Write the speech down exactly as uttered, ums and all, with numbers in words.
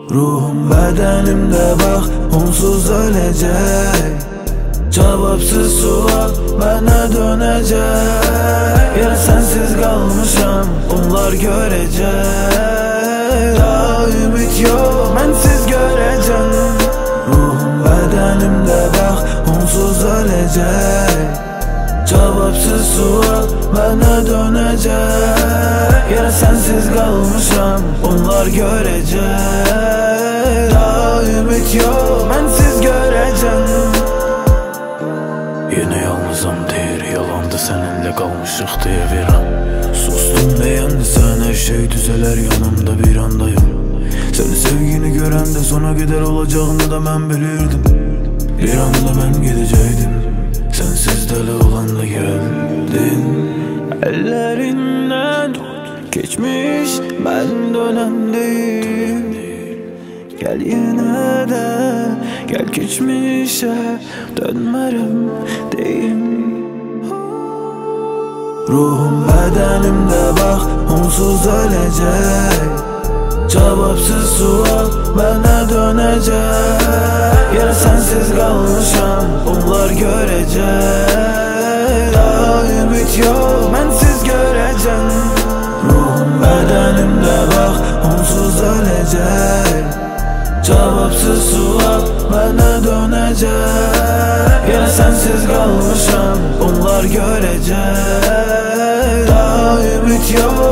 Ruhum bedenimde bak onsuz ölecek. Cevapsız sual bana dönecek. Yer sensiz kalmışam onlar görecek. Daha ümit yok bensiz göreceğim. Ruhum bedenimde bak onsuz ölecek. Cevapsız sual bana dönecek. Yer sensiz kalmışam onlar görecek. Daha ümit yok bensiz göreceğim. Yine yalnızam deyir, yalandı seninle kalmışık diye bir an. Sustum beğendi sen, her şey düzeler yanımda bir andayım. Senin sevgini görende sona gider olacağını da ben bilirdim. Bir anda ben gideceydim, sensiz deli olan da geldin. Ellerinden tut geçmiş ben dönem değil. Gel yine de gel geçmişe dönmerim deyim. Ruhum bedenimde bak onsuz ölecek. Cevapsız sual bana dönecek. Yer sensiz kalmışam onlar görecek. Daha ümit yok bensiz göreceğim. Ruhum bedenimde bak onsuz ölecek. Cevapsız sual bana dönecek. Yer sensiz kalmışam onlar görecek. Daha ümit yok